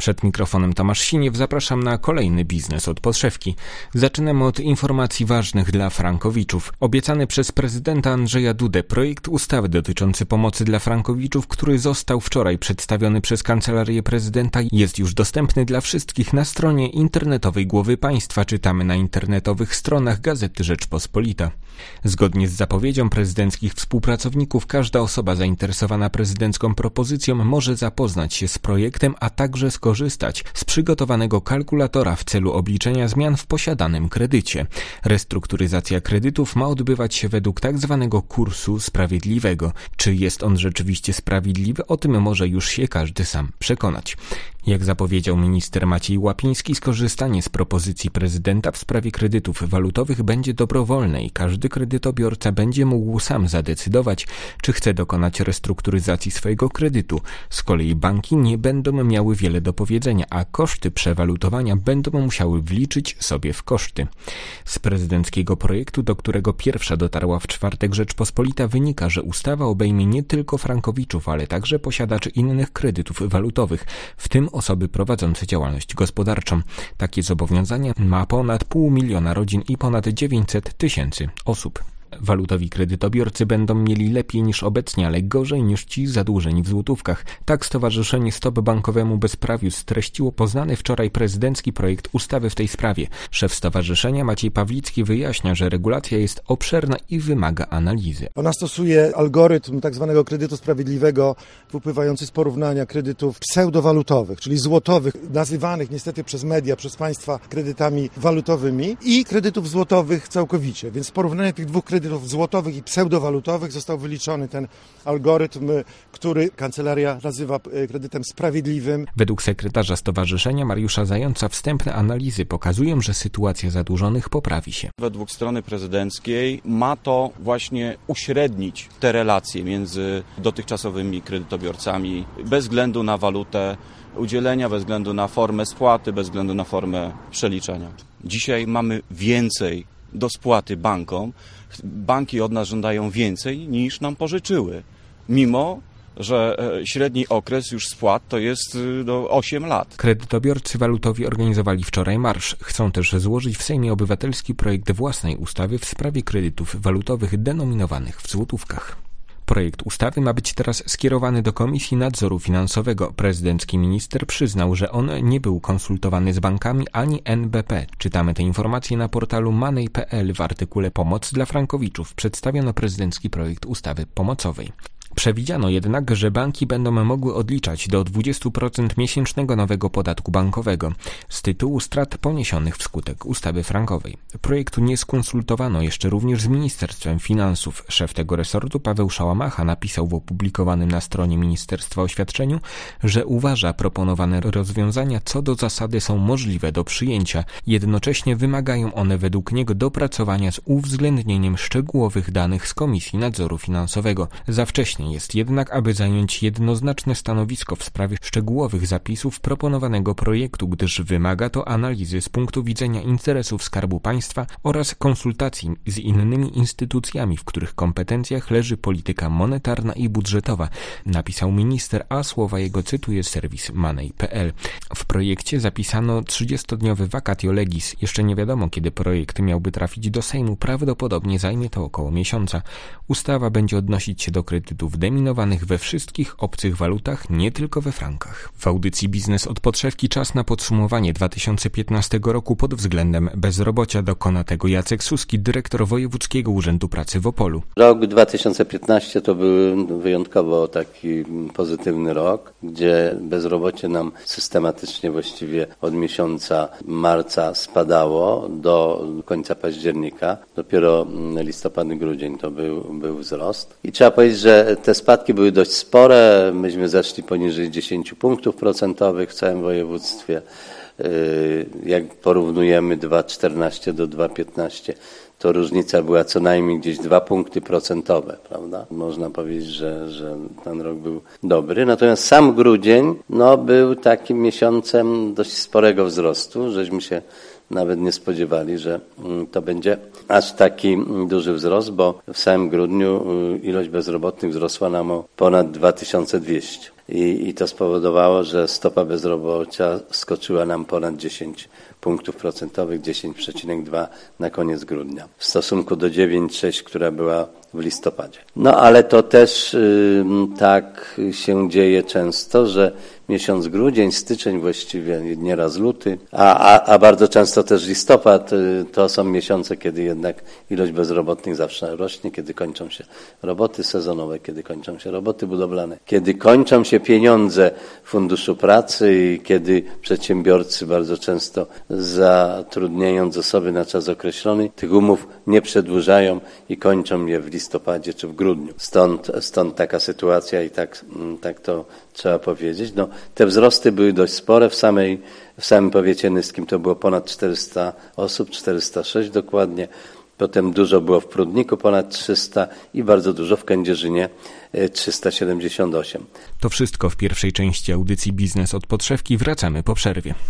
Przed mikrofonem Tomasz Siniew, zapraszam na kolejny biznes od podszewki. Zaczynamy od informacji ważnych dla frankowiczów. Obiecany przez prezydenta Andrzeja Dudę projekt ustawy dotyczący pomocy dla frankowiczów, który został wczoraj przedstawiony przez Kancelarię Prezydenta, jest już dostępny dla wszystkich na stronie internetowej Głowy Państwa. Czytamy na internetowych stronach Gazety Rzeczpospolita. Zgodnie z zapowiedzią prezydenckich współpracowników, każda osoba zainteresowana prezydencką propozycją może zapoznać się z projektem, a także skorzystać z przygotowanego kalkulatora w celu obliczenia zmian w posiadanym kredycie. Restrukturyzacja kredytów ma odbywać się według tzw. kursu sprawiedliwego. Czy jest on rzeczywiście sprawiedliwy? O tym może już się każdy sam przekonać. Jak zapowiedział minister Maciej Łapiński, skorzystanie z propozycji prezydenta w sprawie kredytów walutowych będzie dobrowolne i każdy kredytobiorca będzie mógł sam zadecydować, czy chce dokonać restrukturyzacji swojego kredytu. Z kolei banki nie będą miały wiele do powiedzenia, a koszty przewalutowania będą musiały wliczyć sobie w koszty. Z prezydenckiego projektu, do którego pierwsza dotarła w czwartek Rzeczpospolita, wynika, że ustawa obejmie nie tylko frankowiczów, ale także posiadaczy innych kredytów walutowych, w tym osoby prowadzące działalność gospodarczą. Takie zobowiązania ma ponad 500 000 rodzin i ponad 900 000 osób. Walutowi kredytobiorcy będą mieli lepiej niż obecnie, ale gorzej niż ci zadłużeni w złotówkach. Tak Stowarzyszenie Stop Bankowemu Bezprawiu streściło poznany wczoraj prezydencki projekt ustawy w tej sprawie. Szef stowarzyszenia Maciej Pawlicki wyjaśnia, że regulacja jest obszerna i wymaga analizy. Ona stosuje algorytm tzw. kredytu sprawiedliwego wypływający z porównania kredytów pseudowalutowych, czyli złotowych, nazywanych niestety przez media, przez państwa kredytami walutowymi i kredytów złotowych całkowicie. Więc porównanie tych dwóch kredytów złotowych i pseudowalutowych został wyliczony ten algorytm, który kancelaria nazywa kredytem sprawiedliwym. Według sekretarza stowarzyszenia Mariusza Zająca wstępne analizy pokazują, że sytuacja zadłużonych poprawi się. Według strony prezydenckiej ma to właśnie uśrednić te relacje między dotychczasowymi kredytobiorcami bez względu na walutę udzielenia, bez względu na formę spłaty, bez względu na formę przeliczenia. Dzisiaj mamy więcej do spłaty bankom. Banki od nas żądają więcej niż nam pożyczyły, mimo że średni okres już spłat to jest 8 lat. Kredytobiorcy walutowi organizowali wczoraj marsz. Chcą też złożyć w Sejmie Obywatelski projekt własnej ustawy w sprawie kredytów walutowych denominowanych w złotówkach. Projekt ustawy ma być teraz skierowany do Komisji Nadzoru Finansowego. Prezydencki minister przyznał, że on nie był konsultowany z bankami ani NBP. Czytamy te informacje na portalu Money.pl. W artykule Pomoc dla frankowiczów przedstawiono prezydencki projekt ustawy pomocowej. Przewidziano jednak, że banki będą mogły odliczać do 20% miesięcznego nowego podatku bankowego z tytułu strat poniesionych wskutek ustawy frankowej. Projektu nie skonsultowano jeszcze również z Ministerstwem Finansów. Szef tego resortu Paweł Szałamacha napisał w opublikowanym na stronie ministerstwa oświadczeniu, że uważa proponowane rozwiązania co do zasady są możliwe do przyjęcia. Jednocześnie wymagają one według niego dopracowania z uwzględnieniem szczegółowych danych z Komisji Nadzoru Finansowego. Za wcześnie jest jednak, aby zająć jednoznaczne stanowisko w sprawie szczegółowych zapisów proponowanego projektu, gdyż wymaga to analizy z punktu widzenia interesów Skarbu Państwa oraz konsultacji z innymi instytucjami, w których kompetencjach leży polityka monetarna i budżetowa, napisał minister, a słowa jego cytuje serwis Money.pl. W projekcie zapisano 30-dniowy vacatio legis. Jeszcze nie wiadomo, kiedy projekt miałby trafić do Sejmu. Prawdopodobnie zajmie to około miesiąca. Ustawa będzie odnosić się do kredytów denominowanych we wszystkich obcych walutach, nie tylko we frankach. W audycji Biznes od podszewki czas na podsumowanie 2015 roku pod względem bezrobocia. Dokona tego Jacek Suski, dyrektor Wojewódzkiego Urzędu Pracy w Opolu. Rok 2015 to był wyjątkowo taki pozytywny rok, gdzie bezrobocie nam systematycznie właściwie od miesiąca marca spadało do końca października. Dopiero listopad, grudzień to był wzrost. I trzeba powiedzieć, że te spadki były dość spore. Myśmy zeszli poniżej 10 punktów procentowych w całym województwie. Jak porównujemy 2,14 do 2,15, to różnica była co najmniej gdzieś 2 punkty procentowe, prawda? Można powiedzieć, że ten rok był dobry. Natomiast sam grudzień był takim miesiącem dość sporego wzrostu, żeśmy się nawet nie spodziewali, że to będzie aż taki duży wzrost, bo w samym grudniu ilość bezrobotnych wzrosła nam o ponad 2200. i to spowodowało, że stopa bezrobocia skoczyła nam ponad 10 punktów procentowych, 10,2 na koniec grudnia, w stosunku do 9,6, która była w listopadzie. No ale to też tak się dzieje często, że miesiąc grudzień, styczeń, właściwie nieraz luty, a bardzo często też listopad, to są miesiące, kiedy jednak ilość bezrobotnych zawsze rośnie, kiedy kończą się roboty sezonowe, kiedy kończą się roboty budowlane, kiedy kończą się pieniądze Funduszu Pracy i kiedy przedsiębiorcy bardzo często zatrudniając osoby na czas określony, tych umów nie przedłużają i kończą je w listopadzie czy w grudniu. Stąd taka sytuacja i tak to trzeba powiedzieć. No, te wzrosty były dość spore. W samym powiecie nyskim to było ponad 400 osób, 406 dokładnie. Potem dużo było w Prudniku, ponad 300 i bardzo dużo w Kędzierzynie, 378. To wszystko w pierwszej części audycji Biznes od Podszewki. Wracamy po przerwie.